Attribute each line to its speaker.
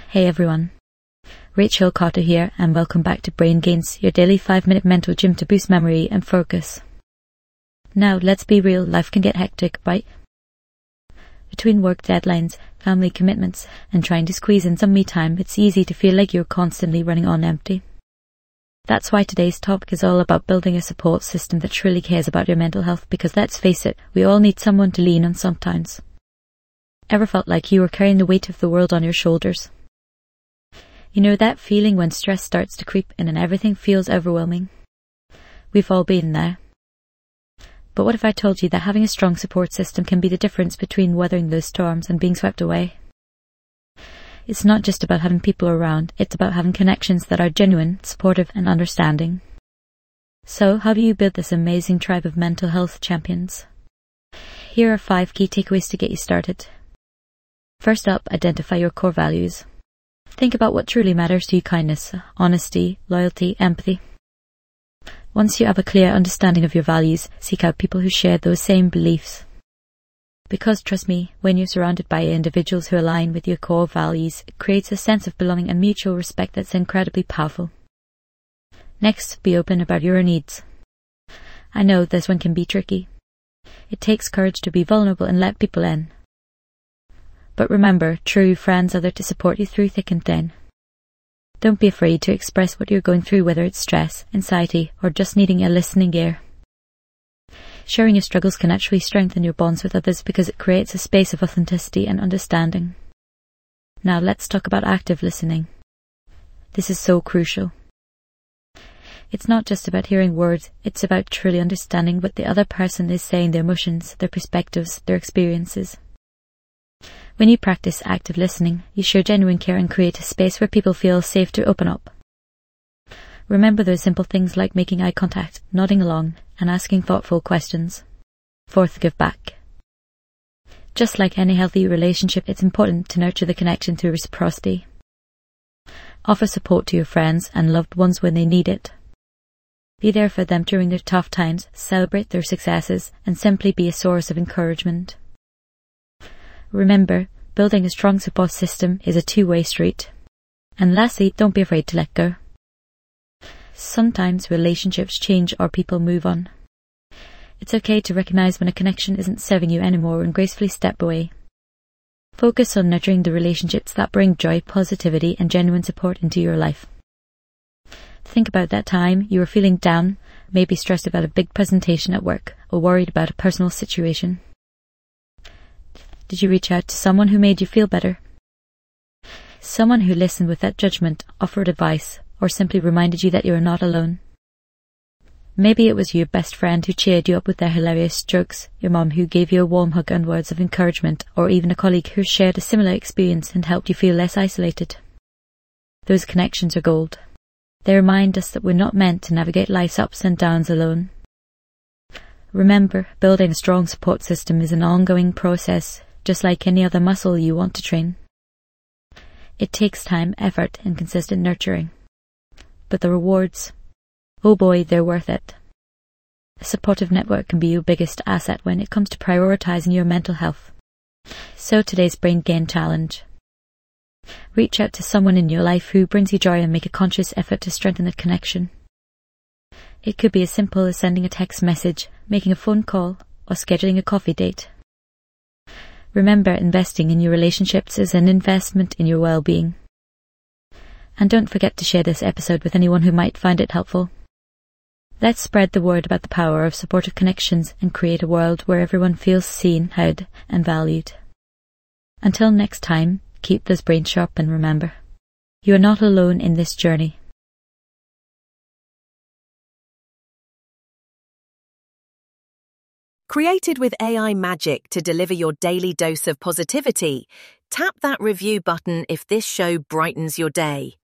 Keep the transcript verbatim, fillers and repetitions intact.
Speaker 1: Hey everyone, Rachel Carter here and welcome back to Brain Gains, your daily five minute mental gym to boost memory and focus. Now let's be real, life can get hectic, right? Between work deadlines, family commitments and trying to squeeze in some me time, it's easy to feel like you're constantly running on empty. That's why today's topic is all about building a support system that truly cares about your mental health, because let's face it, we all need someone to lean on sometimes. Ever felt like you were carrying the weight of the world on your shoulders? You know that feeling when stress starts to creep in and everything feels overwhelming? We've all been there. But what if I told you that having a strong support system can be the difference between weathering those storms and being swept away? It's not just about having people around, it's about having connections that are genuine, supportive and understanding. So, how do you build this amazing tribe of mental health champions? Here are five key takeaways to get you started. First up, identify your core values. Think about what truly matters to you: kindness, honesty, loyalty, empathy. Once you have a clear understanding of your values, seek out people who share those same beliefs. Because trust me, when you're surrounded by individuals who align with your core values, it creates a sense of belonging and mutual respect that's incredibly powerful. Next, be open about your needs. I know this one can be tricky. It takes courage to be vulnerable and let people in. But remember, true friends are there to support you through thick and thin. Don't be afraid to express what you're going through, whether it's stress, anxiety, or just needing a listening ear. Sharing your struggles can actually strengthen your bonds with others because it creates a space of authenticity and understanding. Now let's talk about active listening. This is so crucial. It's not just about hearing words, it's about truly understanding what the other person is saying, their emotions, their perspectives, their experiences. When you practice active listening, you show genuine care and create a space where people feel safe to open up. Remember those simple things like making eye contact, nodding along, and asking thoughtful questions. Fourth, give back. Just like any healthy relationship, it's important to nurture the connection through reciprocity. Offer support to your friends and loved ones when they need it. Be there for them during their tough times, celebrate their successes, and simply be a source of encouragement. Remember, building a strong support system is a two-way street. And lastly, don't be afraid to let go. Sometimes relationships change or people move on. It's okay to recognize when a connection isn't serving you anymore and gracefully step away. Focus on nurturing the relationships that bring joy, positivity, and genuine support into your life. Think about that time you were feeling down, maybe stressed about a big presentation at work, or worried about a personal situation. Did you reach out to someone who made you feel better? Someone who listened without judgment, offered advice, or simply reminded you that you are not alone? Maybe it was your best friend who cheered you up with their hilarious jokes, your mom who gave you a warm hug and words of encouragement, or even a colleague who shared a similar experience and helped you feel less isolated. Those connections are gold. They remind us that we're not meant to navigate life's ups and downs alone. Remember, building a strong support system is an ongoing process, just like any other muscle you want to train. It takes time, effort, and consistent nurturing. But the rewards, oh boy, they're worth it. A supportive network can be your biggest asset when it comes to prioritizing your mental health. So today's Brain Gain Challenge. Reach out to someone in your life who brings you joy and make a conscious effort to strengthen that connection. It could be as simple as sending a text message, making a phone call, or scheduling a coffee date. Remember, investing in your relationships is an investment in your well-being. And don't forget to share this episode with anyone who might find it helpful. Let's spread the word about the power of supportive connections and create a world where everyone feels seen, heard, and valued. Until next time, keep those brains sharp and remember, you are not alone in this journey.
Speaker 2: Created with A I magic to deliver your daily dose of positivity, tap that review button if this show brightens your day.